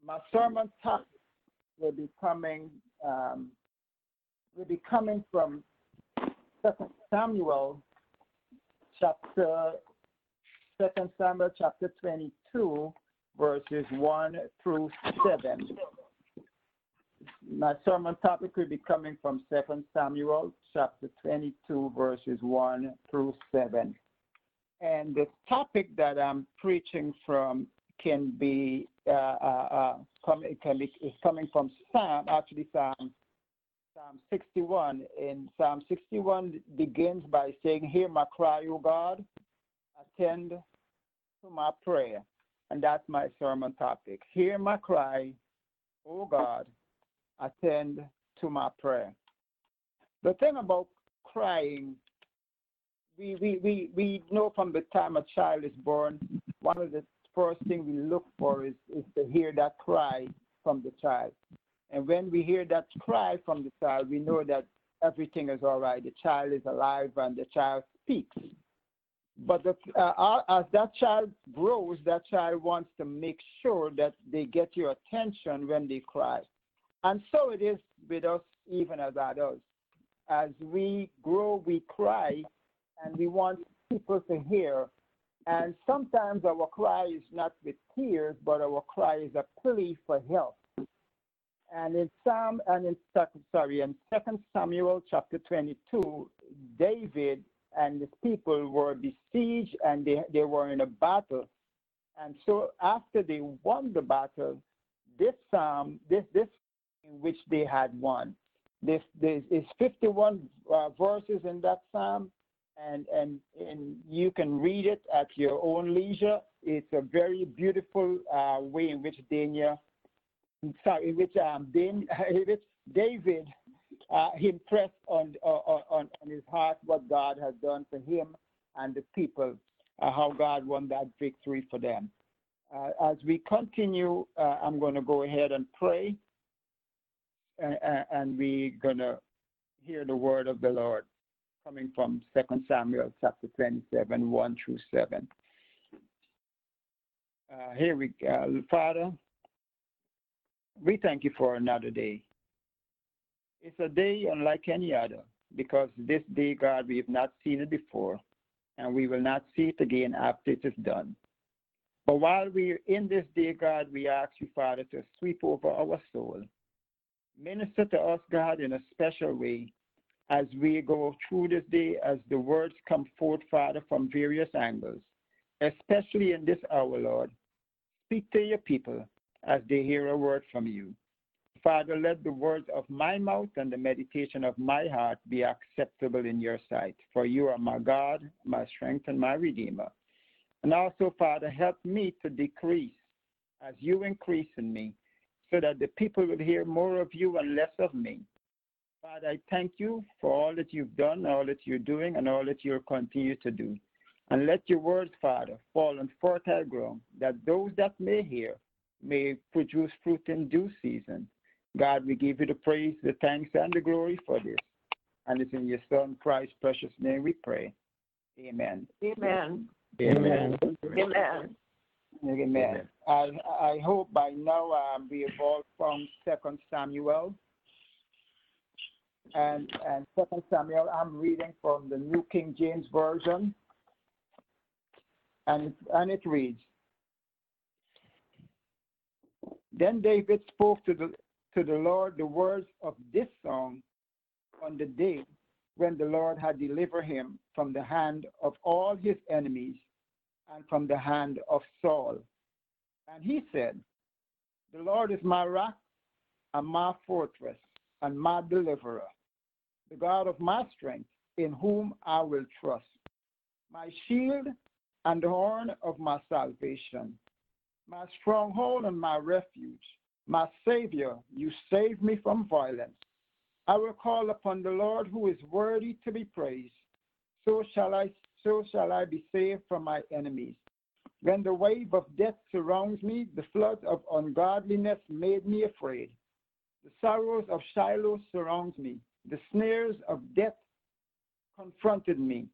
My sermon topic will be coming from Second Samuel chapter 22, verses 1 through 7. My sermon topic will be coming from Second Samuel chapter 22, verses 1 through 7. And the topic that I'm preaching from is coming from Psalm 61. And Psalm 61 begins by saying, "Hear my cry, O God, attend to my prayer." And that's my sermon topic. Hear my cry, O God, attend to my prayer. The thing about crying, we know from the time a child is born, one of the first thing we look for is to hear that cry from the child. And when we hear that cry from the child, we know that everything is all right. The child is alive and the child speaks. But as that child grows, that child wants to make sure that they get your attention when they cry. And so it is with us even as adults. As we grow, we cry, and we want people to hear. And sometimes our cry is not with tears, but our cry is a plea for help. And in Second Samuel chapter 22, David and his people were besieged, and they were in a battle. And so after they won the battle, this psalm, this in which they had won, this is 51 verses in that psalm, and you can read it at your own leisure. It's a very beautiful way in which David impressed on his heart what God has done for him and the people, how God won that victory for them. As we continue, I'm going to go ahead and pray, and we're going to hear the word of the Lord coming from 2 Samuel chapter 27, 1 through 7. Here we go. Father, we thank you for another day. It's a day unlike any other, because this day, God, we have not seen it before, and we will not see it again after it is done. But while we're in this day, God, we ask you, Father, to sweep over our soul. Minister to us, God, in a special way as we go through this day, as the words come forth, Father, from various angles, especially in this hour, Lord. Speak to your people as they hear a word from you. Father, let the words of my mouth and the meditation of my heart be acceptable in your sight, for you are my God, my strength, and my Redeemer. And also, Father, help me to decrease as you increase in me, so that the people will hear more of you and less of me. Father, I thank you for all that you've done, all that you're doing, and all that you'll continue to do. And let your words, Father, fall on fertile ground, that those that may hear may produce fruit in due season. God, we give you the praise, the thanks, and the glory for this. And it's in your Son, Christ's precious name we pray. Amen. Amen. Amen. Amen. Amen. I hope by now we have all found 2 Samuel. And 2 Samuel, I'm reading from the New King James Version. And it reads, "Then David spoke to the Lord the words of this song on the day when the Lord had delivered him from the hand of all his enemies and from the hand of Saul. And he said, the Lord is my rock and my fortress and my deliverer, the God of my strength, in whom I will trust, my shield and the horn of my salvation, my stronghold and my refuge, my Savior, you save me from violence. I will call upon the Lord, who is worthy to be praised. So shall I be saved from my enemies. When the wave of death surrounds me, the flood of ungodliness made me afraid. The sorrows of Shiloh surrounds me. The snares of death confronted me."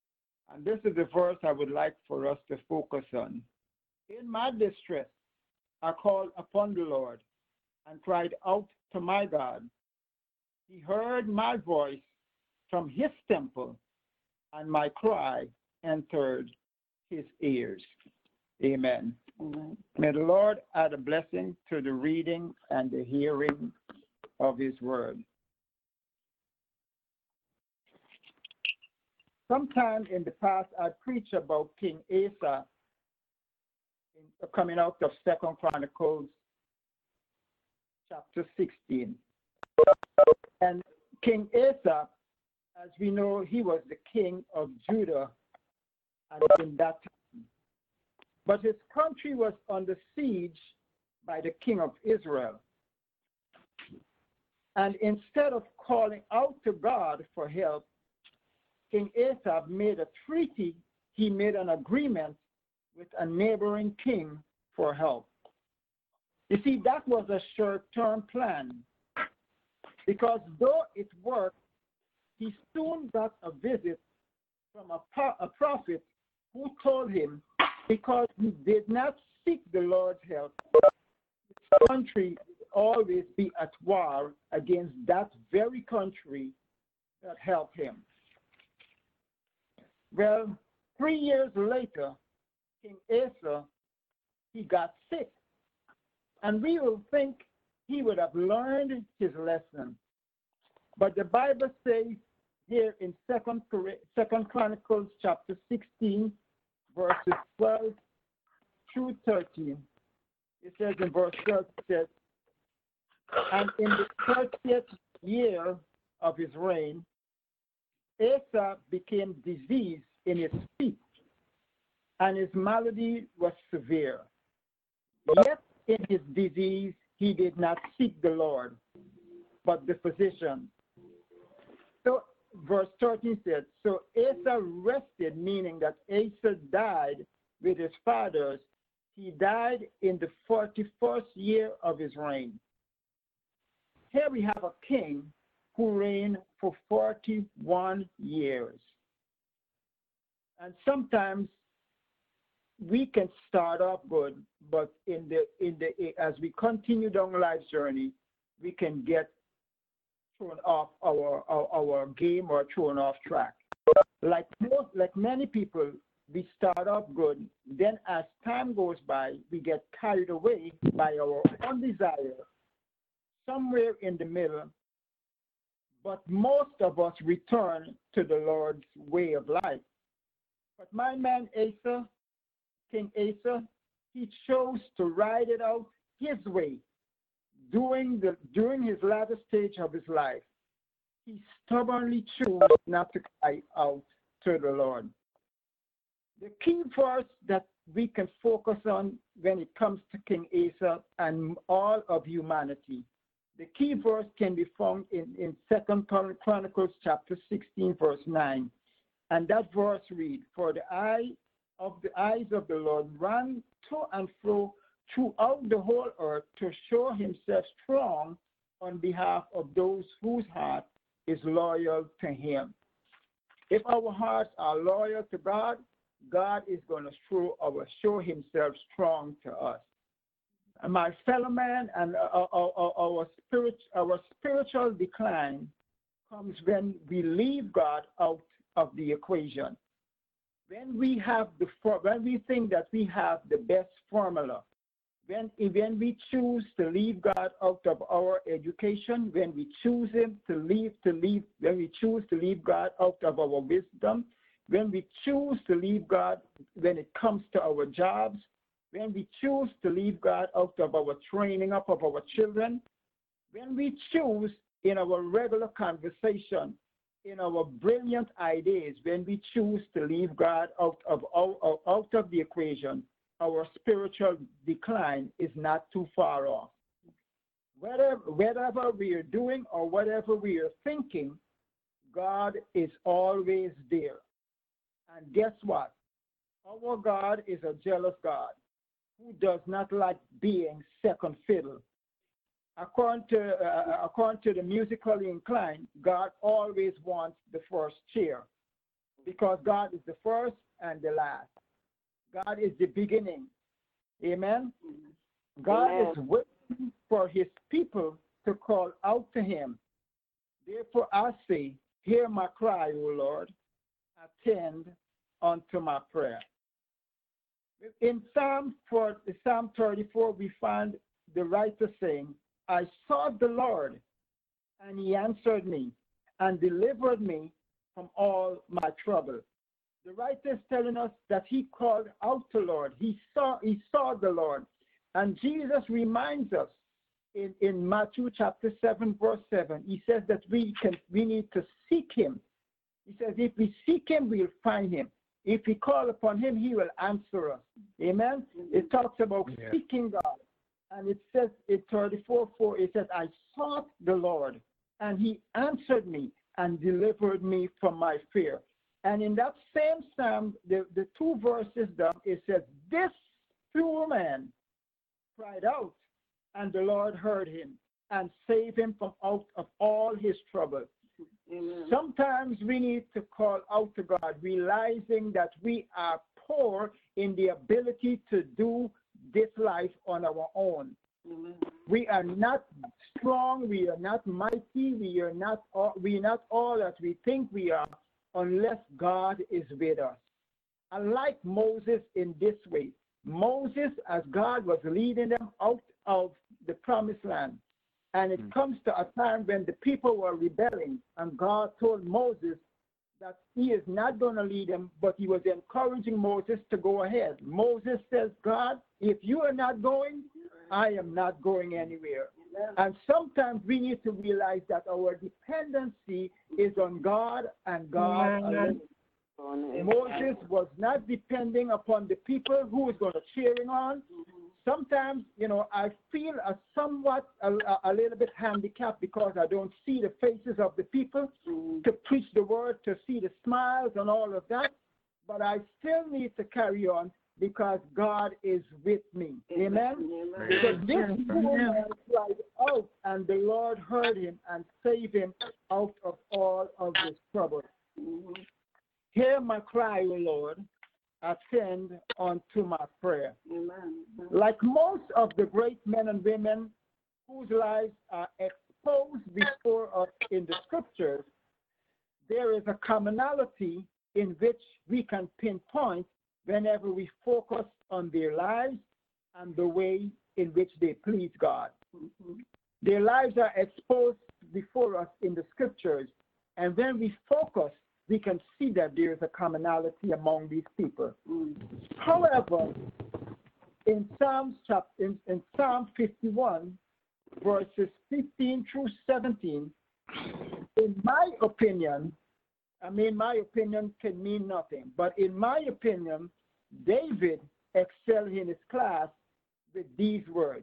And this is the verse I would like for us to focus on. "In my distress, I called upon the Lord and cried out to my God. He heard my voice from his temple, and my cry entered his ears. Amen. Amen. May the Lord add a blessing to the reading and the hearing of his word. Sometime in the past, I preached about King Asa coming out of 2 Chronicles chapter 16. And King Asa, as we know, he was the king of Judah and in that time. But his country was under siege by the king of Israel. And instead of calling out to God for help, King Asa made a treaty, he made an agreement with a neighboring king for help. You see, that was a short-term plan, because though it worked, he soon got a visit from a prophet who told him, because he did not seek the Lord's help, his country would always be at war against that very country that helped him. Well, 3 years later, King Asa, he got sick. And we will think he would have learned his lesson. But the Bible says here in Second Chronicles chapter 16, verses 12 through 13, it says in verse 12, it says, and in the 30th year of his reign, Asa became diseased in his feet, and his malady was severe. Yet in his disease, he did not seek the Lord, but the physician. So verse 13 says, so Asa rested, meaning that Asa died with his fathers. He died in the 41st year of his reign. Here we have a king who reigned for 41 years. And sometimes we can start off good, but as we continue down life's journey, we can get thrown off our game or thrown off track. Like many people, we start off good. Then as time goes by, we get carried away by our own desire, somewhere in the middle. But most of us return to the Lord's way of life. But my man Asa, King Asa, he chose to ride it out his way. During his latter stage of his life, he stubbornly chose not to cry out to the Lord. The key verse that we can focus on when it comes to King Asa and all of humanity, the key verse can be found in 2 Chronicles chapter 16, verse 9. And that verse reads, for the eyes of the Lord run to and fro throughout the whole earth to show himself strong on behalf of those whose heart is loyal to him. If our hearts are loyal to God, God is going to show himself strong to us. And my fellow man, and our spiritual decline comes when we leave God out of the equation. When we think that we have the best formula, when we choose to leave God out of our education, when we choose when we choose to leave God out of our wisdom, when we choose to leave God when it comes to our jobs, when we choose to leave God out of our training up of our children, when we choose in our regular conversation, in our brilliant ideas, when we choose to leave God out of the equation, our spiritual decline is not too far off. Whatever we are doing or whatever we are thinking, God is always there. And guess what? Our God is a jealous God who does not like being second fiddle. According to the musically inclined, God always wants the first chair, because God is the first and the last. God is the beginning. Amen? God Amen. is waiting for his people to call out to him. Therefore I say, hear my cry, O Lord, attend unto my prayer. In Psalm 34, we find the writer saying, I sought the Lord, and he answered me and delivered me from all my trouble. The writer is telling us that he called out to Lord. He saw the Lord. And Jesus reminds us in Matthew chapter 7, verse 7, he says that we need to seek him. He says, if we seek him, we'll find him. If we call upon him, he will answer us. Amen? It talks about seeking God. And it says in 34:4, it says, I sought the Lord, and he answered me and delivered me from my fear. And in that same psalm, the two verses down, it says, this poor man cried out, and the Lord heard him and saved him from out of all his trouble. Amen. Sometimes we need to call out to God, realizing that we are poor in the ability to do this life on our own. Amen. We are not strong, we are not mighty, we are not all that we think we are unless God is with us. Unlike Moses in this way, Moses, as God was leading them out of the promised land, and it comes to a time when the people were rebelling, and God told Moses that he is not going to lead them, but he was encouraging Moses to go ahead. Moses says, God, if you are not going, I am not going anywhere. And sometimes we need to realize that our dependency is on God and God alone. Moses was not depending upon the people who was going to cheer him on. Sometimes, I feel somewhat a little bit handicapped because I don't see the faces of the people to preach the word, to see the smiles and all of that. But I still need to carry on because God is with me. Amen? Because this poor man cried out, and the Lord heard him and saved him out of all of his trouble. Hear my cry, O Lord. Attend unto my prayer. Amen. Like most of the great men and women whose lives are exposed before us in the scriptures, there is a commonality in which we can pinpoint whenever we focus on their lives and the way in which they please God. Their lives are exposed before us in the scriptures, and when we focus, we can see that there is a commonality among these people. However, in Psalm 51, verses 15 through 17, in my opinion, my opinion can mean nothing, but in my opinion, David excelled in his class with these words.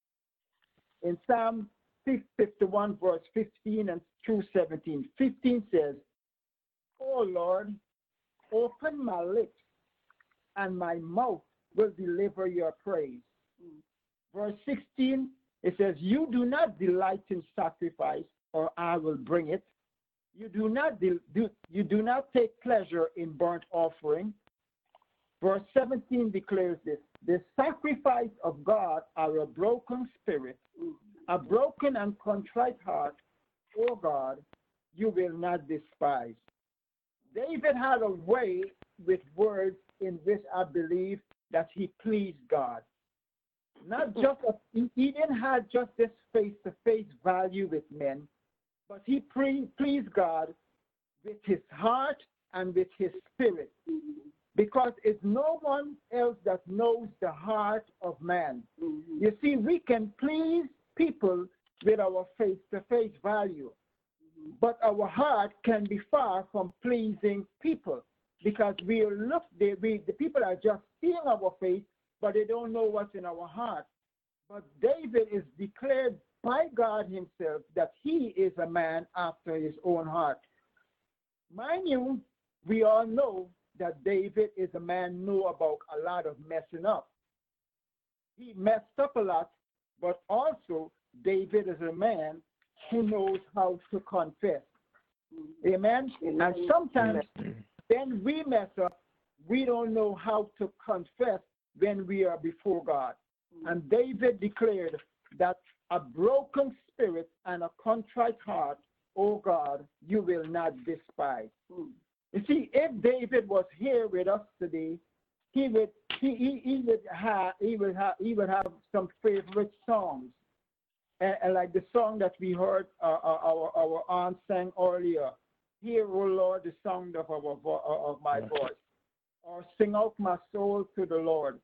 In Psalm 51, verse 15 and through 17, 15 says, O Lord, open my lips, and my mouth will deliver your praise. Verse 16, it says, you do not delight in sacrifice, or I will bring it. You do not take pleasure in burnt offering. Verse 17 declares this, the sacrifice of God are a broken spirit, a broken and contrite heart, O God, you will not despise. David had a way with words in which I believe that he pleased God. Not just, he didn't have just this face-to-face value with men, but he pleased God with his heart and with his spirit. Because it's no one else that knows the heart of man. You see, we can please people with our face-to-face value, but our heart can be far from pleasing people because the people are just seeing our face, but they don't know what's in our heart. But David is declared by God himself that he is a man after his own heart. Mind you, we all know that David is a man know about a lot of messing up. He messed up a lot, but also David is a man who knows how to confess. Amen? And sometimes when we mess up, we don't know how to confess when we are before God. And David declared that a broken spirit and a contrite heart, O God, you will not despise. You see, if David was here with us today, he would have some favorite songs, and like the song that we heard our aunt sang earlier. Hear, O Lord, the sound of my voice, or sing out my soul to the Lord.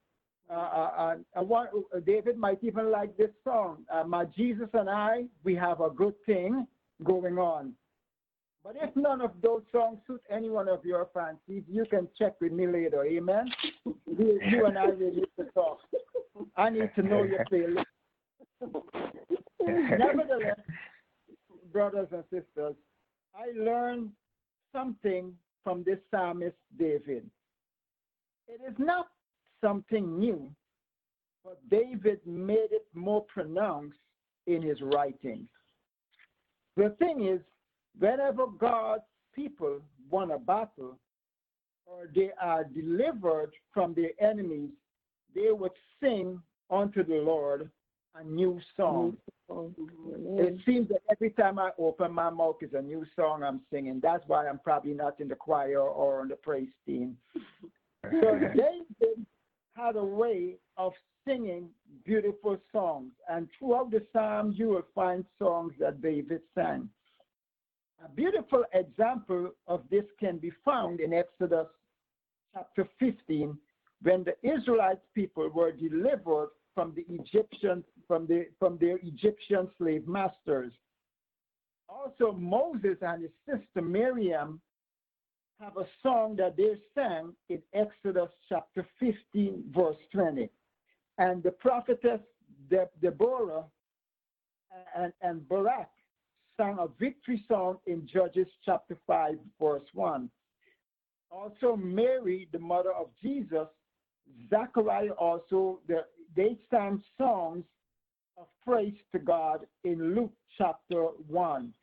David might even like this song. My Jesus and I, we have a good thing going on. But if none of those songs suit any one of your fancies, you can check with me later. Amen? You and I will need to talk. I need to know your playlist. Nevertheless, brothers and sisters, I learned something from this psalmist David. It is not something new, but David made it more pronounced in his writings. The thing is, whenever God's people won a battle or they are delivered from their enemies, they would sing unto the Lord a new song. It seems that every time I open my mouth is a new song I'm singing. That's why I'm probably not in the choir or on the praise team. So David had a way of singing beautiful songs. And throughout the Psalms, you will find songs that David sang. A beautiful example of this can be found in Exodus chapter 15, when the Israelite people were delivered from the Egyptians, from their Egyptian slave masters. Also, Moses and his sister Miriam have a song that they sang in Exodus chapter 15, verse 20. And the prophetess Deborah and Barak sang a victory song in Judges chapter 5, verse 1. Also, Mary, the mother of Jesus, Zachariah also, they sang songs of praise to God in Luke chapter 1.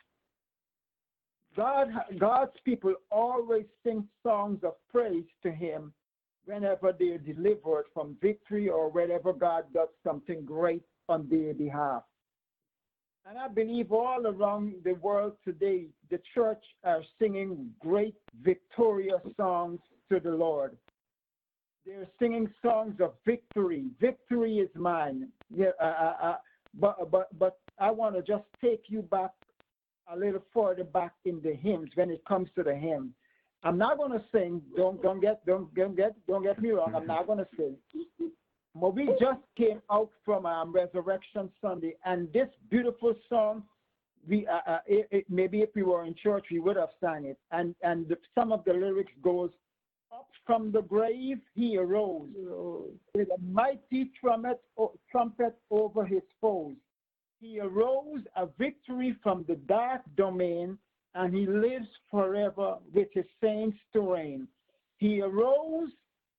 God's people always sing songs of praise to him whenever they are delivered from victory or whenever God does something great on their behalf. And I believe all around the world today, the church are singing great victorious songs to the Lord. They're singing songs of victory. Victory is mine. Yeah, but I want to just take you back a little further back in the hymns when it comes to the hymn. I'm not going to sing. Don't get me wrong. I'm not going to sing. But we just came out from Resurrection Sunday, and this beautiful song, maybe if we were in church, we would have sang it. And some of the lyrics goes, up from the grave he arose with a mighty trumpet over his foes. He arose a victory from the dark domain, and he lives forever with his saints to reign. He arose,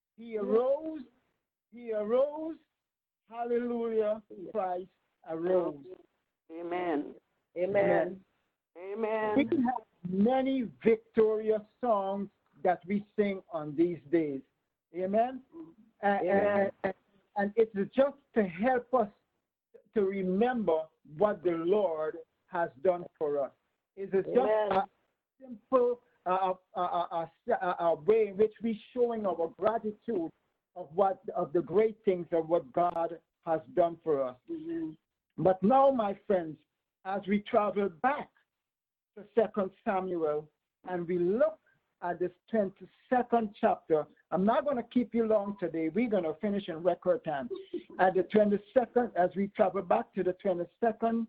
hallelujah, Christ arose. Amen. Amen. Amen. We can have many victorious songs that we sing on these days. Amen? Amen. And it's just to help us to remember what the Lord has done for us. It's just a simple way in which we're showing our gratitude of the great things of what God has done for us. Mm-hmm. But now, my friends, as we travel back to 2 Samuel and we look at this 22nd chapter, I'm not going to keep you long today. We're going to finish in record time. At the 22nd, as we travel back to the 22nd,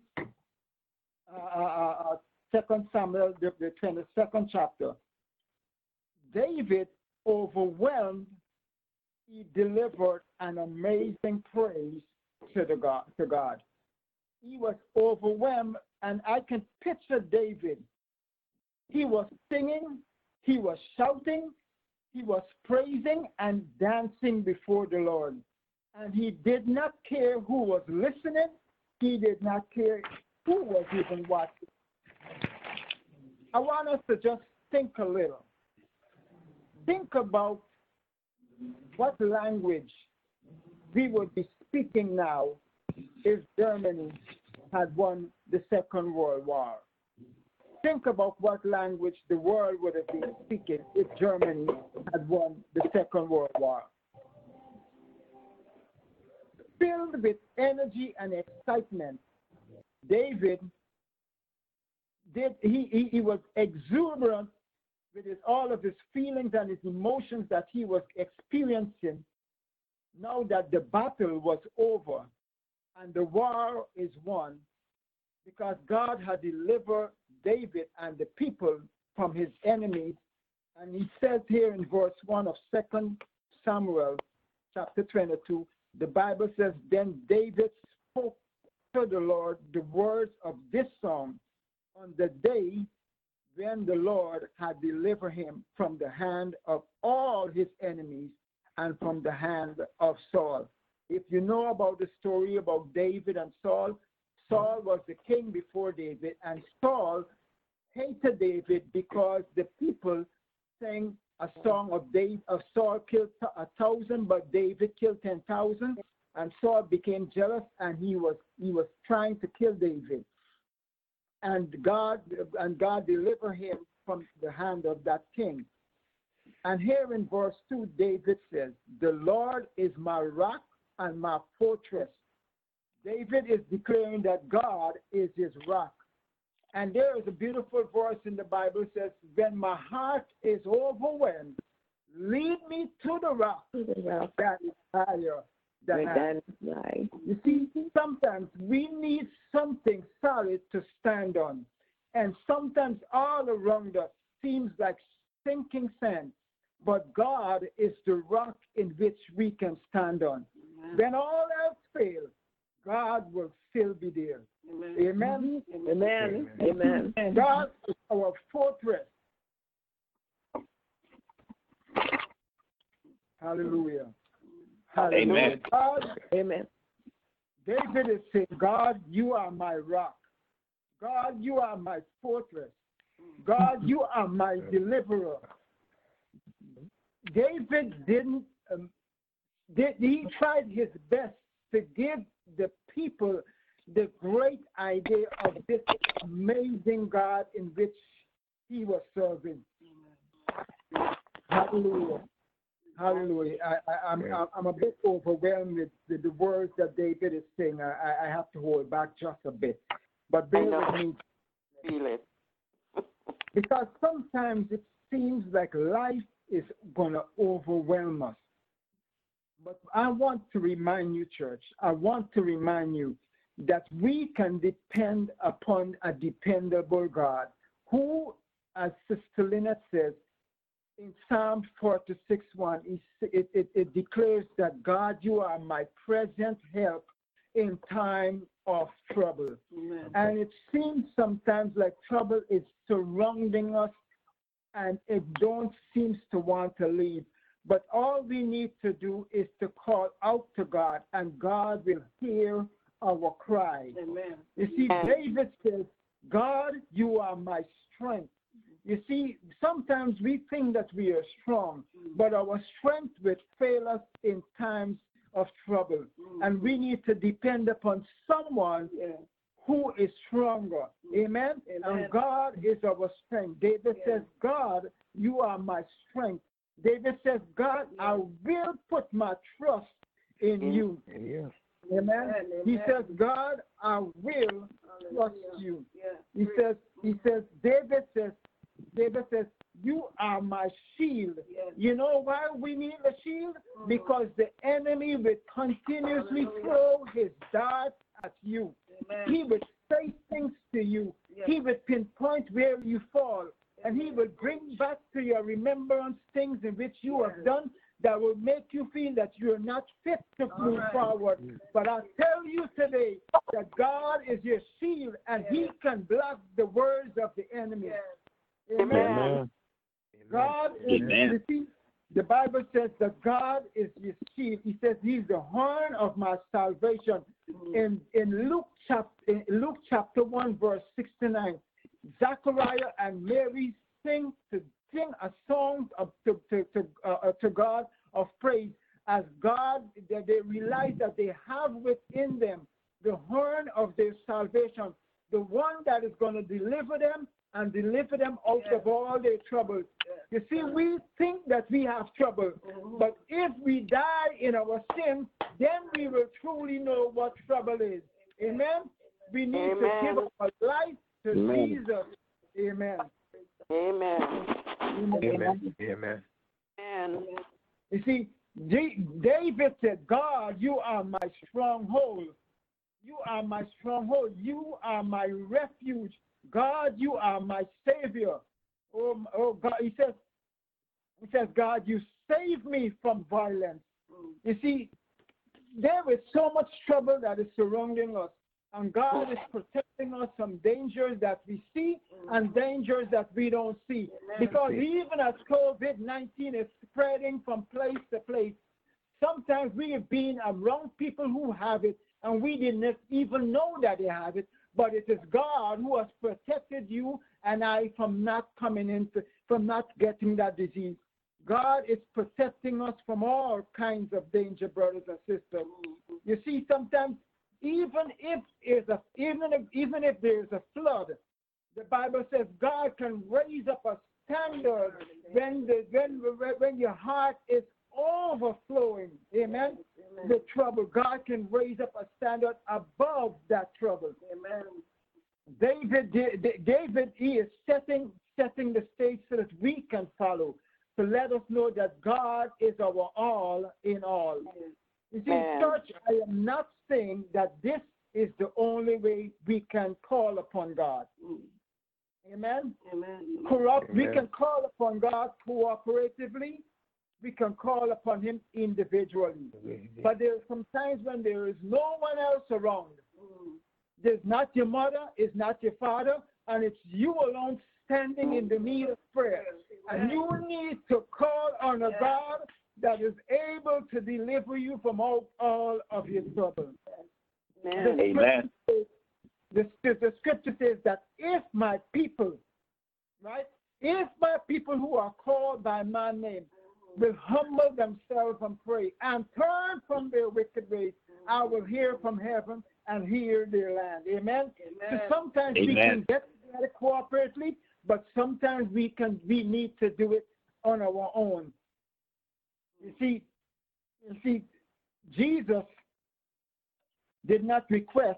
2 Samuel, the 22nd chapter, David overwhelmed, he delivered an amazing praise to God. He was overwhelmed, and I can picture David. He was singing, he was shouting, he was praising and dancing before the Lord. And he did not care who was listening. He did not care who was even watching. I want us to just think a little. Think about what language we would be speaking now if Germany had won the Second World War. Think about what language the world would have been speaking if Germany had won the Second World War. Filled with energy and excitement, David he was exuberant with all of his feelings and his emotions that he was experiencing now that the battle was over and the war is won, because God had delivered David and the people from his enemies. And he says here in verse 1 of 2 Samuel chapter 22, the Bible says, then David spoke to the Lord the words of this song on the day when the Lord had delivered him from the hand of all his enemies and from the hand of Saul. If you know about the story about David and Saul, Saul was the king before David, and Saul hated David because the people sang a song of Saul killed 1,000, but David killed 10,000, and Saul became jealous, and he was trying to kill David. And God delivered him from the hand of that king. And here in verse 2, David says, the Lord is my rock and my fortress. David is declaring that God is his rock. And there is a beautiful verse in the Bible that says, when my heart is overwhelmed, lead me to the rock that is higher than I. You see, sometimes we need something solid to stand on. And sometimes all around us seems like sinking sand. But God is the rock in which we can stand on. Amen. When all else fails, God will still be there. Amen. Amen. Amen. Amen. God is our fortress. Hallelujah. Hallelujah. Amen. God, Amen. David is saying, God, you are my rock. God, you are my fortress. God, you are my deliverer. David he tried his best to give the people the great idea of this amazing God in which he was serving. Hallelujah. Hallelujah. I'm a bit overwhelmed with the words that David is saying. I have to hold back just a bit. But bear with me. Feel it. Because sometimes it seems like life is going to overwhelm us. But I want to remind you, church, I want to remind you that we can depend upon a dependable God who, as Sister Lynette says, in Psalm 46:1, it declares that God, you are my present help in time of trouble. Amen. And it seems sometimes like trouble is surrounding us and it don't seem to want to leave. But all we need to do is to call out to God, and God will hear our cry. Amen. You see, David says, God, you are my strength. You see, sometimes we think that we are strong, but our strength will fail us in times of trouble. And we need to depend upon someone who is stronger. Amen? And God is our strength. David says, God, you are my strength. David says, God, I will put my trust in you. Amen. He says, God, I will trust you. He says, David says, you are my shield. You know why we need a shield? Because the enemy will continuously throw his darts at you. He will say things to you. He will pinpoint where you fall. And he will bring back to your remembrance things in which you have done that will make you feel that you're not fit to move forward. But I tell you today that God is your shield and he can block the words of the enemy. Amen. God is, you see, the Bible says that God is your shield. He says he's the horn of my salvation. In Luke chapter 1, verse 69, Zachariah and Mary sing a song to God of praise, as God, that they realize that they have within them the horn of their salvation, the one that is going to deliver them and deliver them out of all their troubles. You see, we think that we have trouble, but if we die in our sin, then we will truly know what trouble is. Amen? We need to give our life to Jesus. Amen. Amen. Amen. Amen. Amen. You see, David said, God, you are my stronghold. You are my stronghold. You are my refuge. God, you are my savior. Oh God, he says, God, you save me from violence. You see, there is so much trouble that is surrounding us, and God is protecting us from dangers that we see and dangers that we don't see. Because even as COVID-19 is spreading from place to place, sometimes we have been around people who have it, and we didn't even know that they have it. But it is God who has protected you and I from not getting that disease. God is protecting us from all kinds of danger, brothers and sisters. You see, sometimes even if there's a flood, the Bible says God can raise up a standard when your heart is overflowing. Amen. The trouble, God can raise up a standard above that trouble. Amen. David, he is setting the stage so that we can follow, to let us know that God is our all in all. You see, church, I am not saying that this is the only way we can call upon God. Amen. Amen. We can call upon God cooperatively. We can call upon him individually. But there are some times when there is no one else around. There's not your mother, it's not your father, and it's you alone standing in the need of prayer. And you need to call on a God that is able to deliver you from all of your troubles. Amen. The scripture says that if my people, right, if my people who are called by my name will humble themselves and pray and turn from their wicked ways, I will hear from heaven and hear their land. Amen. So sometimes we can get together cooperatively, but sometimes we need to do it on our own. You see, Jesus did not request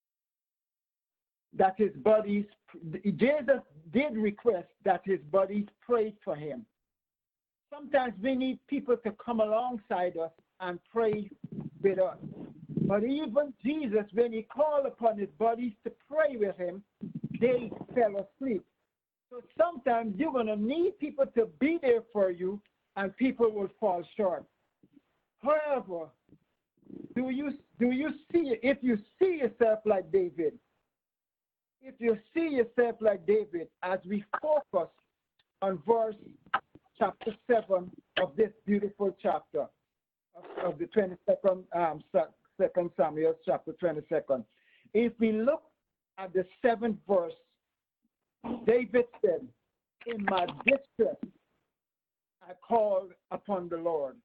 that his buddies. Jesus did request that his buddies prayed for him. Sometimes we need people to come alongside us and pray with us. But even Jesus, when he called upon his buddies to pray with him, they fell asleep. So sometimes you're going to need people to be there for you, and people will fall short. However, do you see, if you see yourself like David, as we focus on verse chapter 7 of this beautiful chapter of the 22nd, 2 Samuel chapter 22. If we look at the 7th verse, David said, in my distress, I called upon the Lord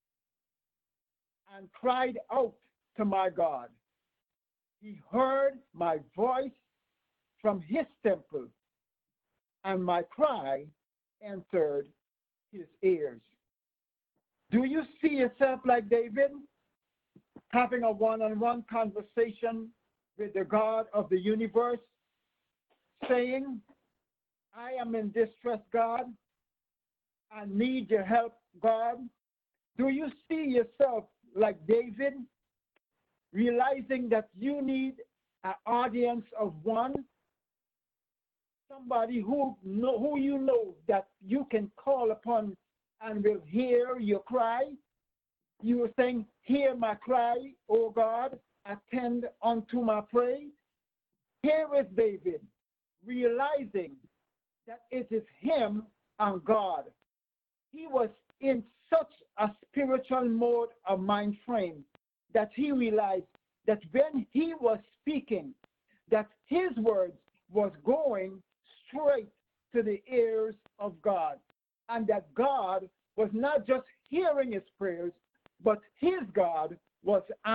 and cried out to my God. He heard my voice from his temple, and my cry entered his ears. Do you see yourself like David, having a one-on-one conversation with the God of the universe, saying, I am in distress, God. I need your help, God. Do you see yourself like David, realizing that you need an audience of one, somebody who you know that you can call upon and will hear your cry? You are saying, hear my cry, O God, attend unto my praise. Here is David, realizing that it is him and God. He was in such a spiritual mode of mind frame that he realized that when he was speaking, that his words was going straight to the ears of God, and that God was not just hearing his prayers, but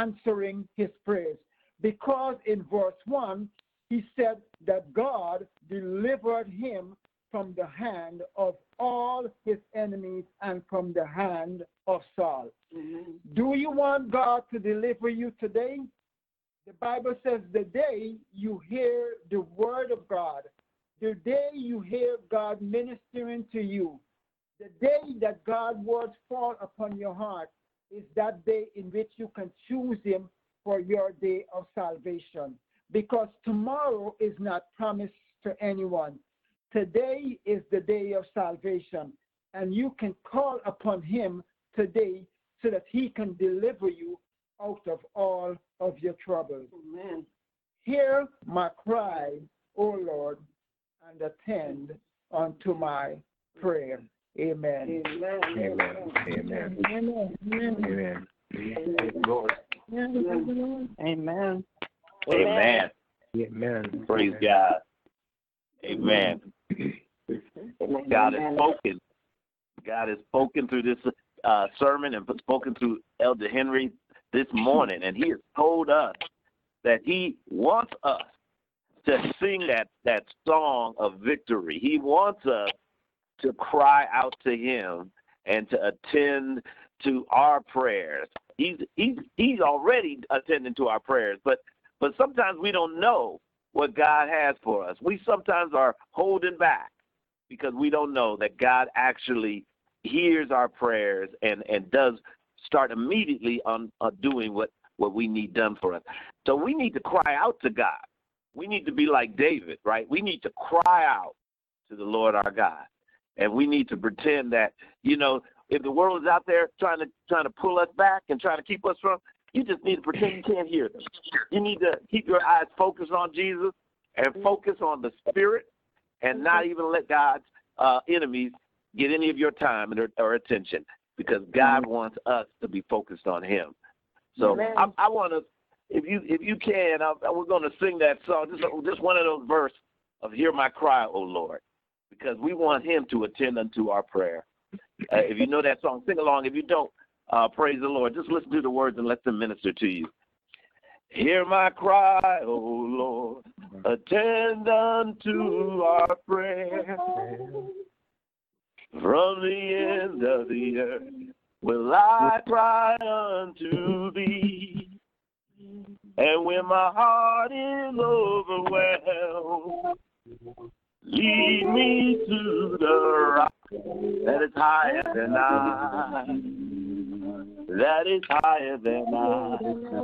answering his prayers. Because in verse 1, he said that God delivered him from the hand of all his enemies and from the hand of Saul. Mm-hmm. Do you want God to deliver you today? The Bible says the day you hear the word of God, the day you hear God ministering to you, the day that God's words fall upon your heart is that day in which you can choose him for your day of salvation. Because tomorrow is not promised to anyone. Today is the day of salvation, and you can call upon him today so that he can deliver you out of all of your troubles. Amen. Hear my cry, O Lord, and attend unto my prayer. Amen. Amen. Amen. Amen. Amen. Amen. Lord. Amen. Amen. Amen. Amen. Praise God. Amen. God has spoken. God has spoken through this sermon and spoken through Elder Henry this morning, and he has told us that he wants us to sing that song of victory. He wants us to cry out to him and to attend to our prayers. He's already attending to our prayers, but sometimes we don't know what God has for us. We sometimes are holding back because we don't know that God actually hears our prayers and does start immediately on doing what we need done for us. So we need to cry out to God. We need to be like David, right? We need to cry out to the Lord our God. And we need to pretend that, if the world is out there trying to pull us back and trying to keep us from, you just need to pretend you can't hear them. You need to keep your eyes focused on Jesus and focus on the Spirit and not even let God's enemies get any of your time or attention, because God wants us to be focused on him. So I want to, if you can, we're going to sing that song, just one of those verses of Hear My Cry, O Lord, because we want him to attend unto our prayer. If you know that song, sing along. If you don't, praise the Lord. Just listen to the words and let them minister to you. Hear my cry, O Lord, attend unto our prayer. From the end of the earth will I cry unto thee. And when my heart is overwhelmed, lead me to the rock that is higher than I. That is higher than I.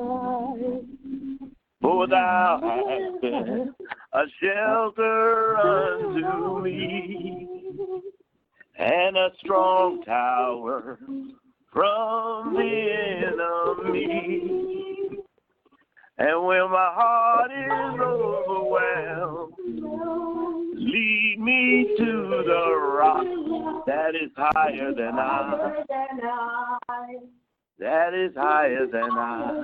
For thou hast been a shelter unto me, and a strong tower from the enemy. And when my heart is overwhelmed, lead me to the rock that is higher than I. That is higher than I.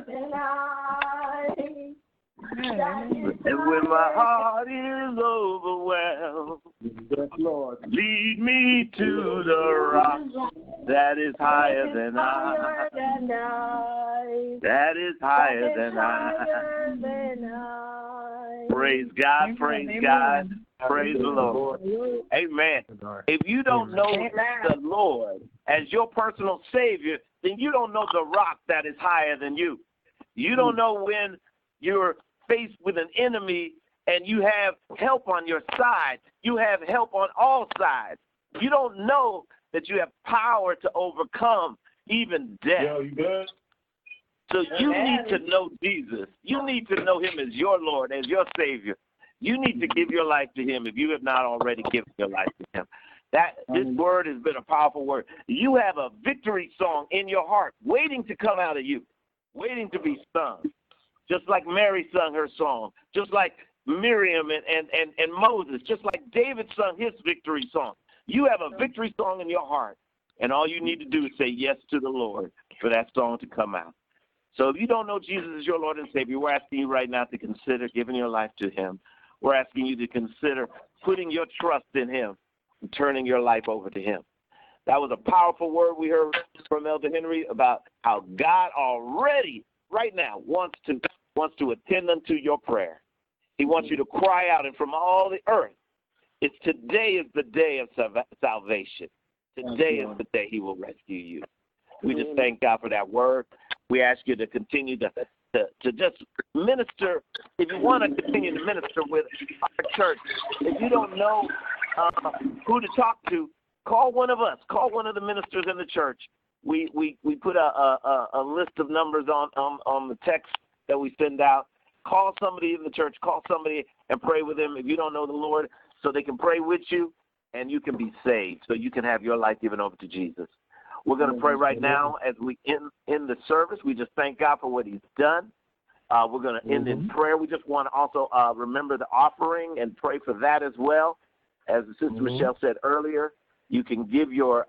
And when my heart is overwhelmed, Yes, Lord. lead me to the rock that is higher than I. That is higher than I. Praise God, praise God, praise the Lord. Amen. If you don't know the Lord as your personal Savior, then you don't know the rock that is higher than you. You don't know when you're faced with an enemy and you have help on your side. You have help on all sides. You don't know that you have power to overcome even death. Yo, you good? So you need to know Jesus. You need to know him as your Lord, as your Savior. You need to give your life to him if you have not already given your life to him. This word has been a powerful word. You have a victory song in your heart waiting to come out of you, waiting to be sung. Just like Mary sung her song, just like Miriam and Moses, just like David sung his victory song. You have a victory song in your heart, and all you need to do is say yes to the Lord for that song to come out. So if you don't know Jesus as your Lord and Savior, we're asking you right now to consider giving your life to him. We're asking you to consider putting your trust in him and turning your life over to him. That was a powerful word we heard from Elder Henry about how God already right now wants to attend unto your prayer. He wants you to cry out, and from all the earth, today is the day of salvation. Today is the day he will rescue you. We just thank God for that word. We ask you to continue to just minister. If you want to continue to minister with our church, if you don't know who to talk to, call one of us. Call one of the ministers in the church. We put a list of numbers on the text that we send out. Call somebody in the church. Call somebody and pray with them if you don't know the Lord, so they can pray with you and you can be saved, so you can have your life given over to Jesus. We're going to pray right now as we end the service. We just thank God for what he's done. We're going to end in prayer. We just want to also remember the offering and pray for that as well. As Sister Michelle said earlier, you can give your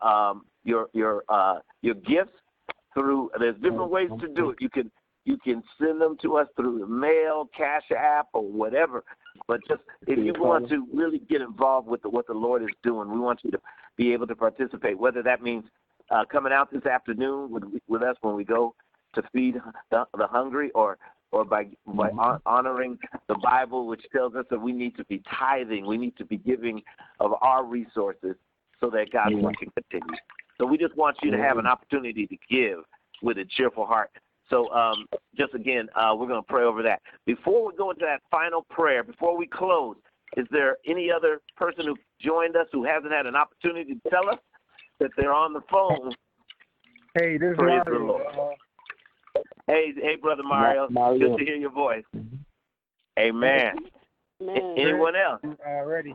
gifts through. There's different ways to do it. You can send them to us through the mail, Cash App, or whatever. But just if you want to really get involved with what the Lord is doing, we want you to be able to participate. Whether that means coming out this afternoon with us when we go to feed the hungry, or by honoring the Bible, which tells us that we need to be tithing, we need to be giving of our resources so that God's work can continue. So we just want you to have an opportunity to give with a cheerful heart. So just again, we're going to pray over that. Before we go into that final prayer, before we close, is there any other person who joined us who hasn't had an opportunity to tell us that they're on the phone? Hey, this is Mario. Hey, Brother Mario. Good to hear your voice. Amen. Anyone else? Ready.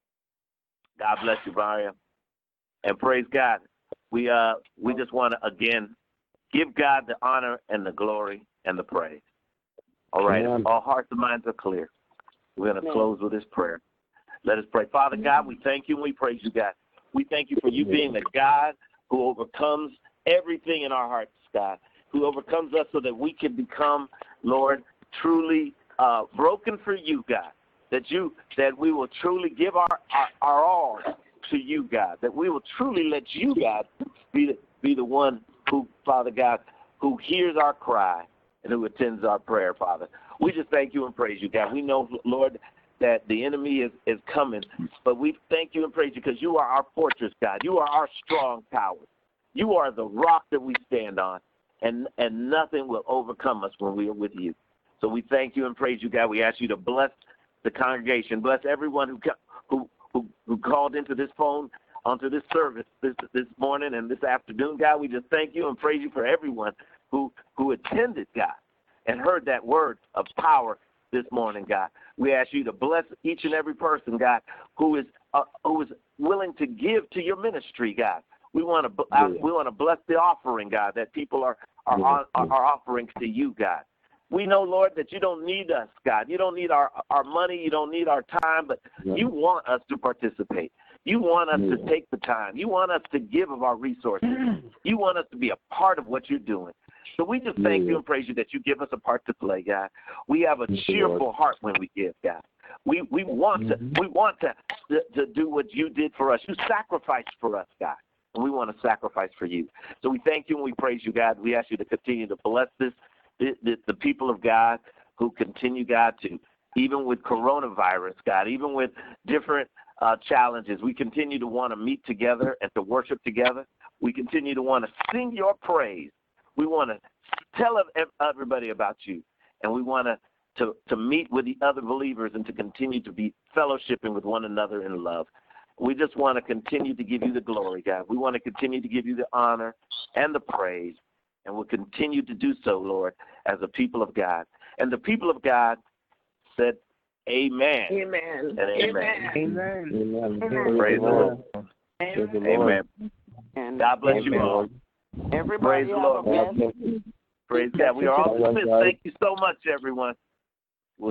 God bless you, Mario. And praise God. We just want to, again, give God the honor and the glory and the praise. All right. If all hearts and minds are clear, we're going to close with this prayer. Let us pray. Father God, we thank you and we praise you, God. We thank you for you being the God who overcomes everything in our hearts, God, who overcomes us so that we can become, Lord, truly broken for you, God, that we will truly give our all to you, God, that we will truly let you, God, be the one who, Father God, who hears our cry and who attends our prayer, Father. We just thank you and praise you, God. We know, Lord, that the enemy is coming, but we thank you and praise you because you are our fortress, God. You are our strong tower. You are the rock that we stand on, and nothing will overcome us when we are with you. So we thank you and praise you, God. We ask you to bless the congregation, bless everyone who called into this phone, onto this service this morning and this afternoon, God. We just thank you and praise you for everyone who attended, God, and heard that word of power this morning, God. We ask you to bless each and every person, God, who is willing to give to your ministry, God. We want to bless the offering, God, that people are offering to you, God. We know, Lord, that you don't need us, God. You don't need our money. You don't need our time, but you want us to participate. You want us to take the time. You want us to give of our resources. You want us to be a part of what you're doing. So we just thank you and praise you that you give us a part to play, God. We have a cheerful heart when we give, God. We want to do what you did for us. You sacrificed for us, God, and we want to sacrifice for you. So we thank you and we praise you, God. We ask you to continue to bless the people of God who continue, God, to, even with coronavirus, God, even with different challenges, we continue to want to meet together and to worship together. We continue to want to sing your praise. We want to tell everybody about you, and we want to meet with the other believers and to continue to be fellowshipping with one another in love. We just want to continue to give you the glory, God. We want to continue to give you the honor and the praise, and we'll continue to do so, Lord, as a people of God. And the people of God said, amen. Amen. And amen. Amen. Praise the Lord. Amen. God bless you all. Everybody Praise the Lord. Praise God. We are all dismissed. Thank you so much, everyone.